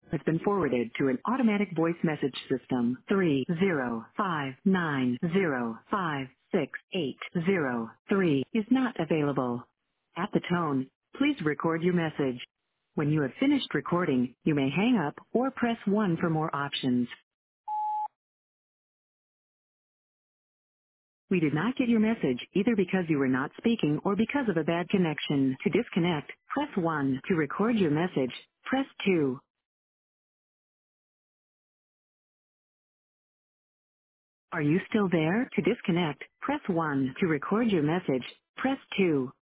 has been forwarded to an automatic voice message system. 30590568803 is not available. At the tone, please record your message. When you have finished recording, you may hang up or press 1 for more options. We did not get your message either because you were not speaking or because of a bad connection. To disconnect, press 1. To record your message, press 2. Are you still there? To disconnect, press 1. To record your message, press 2.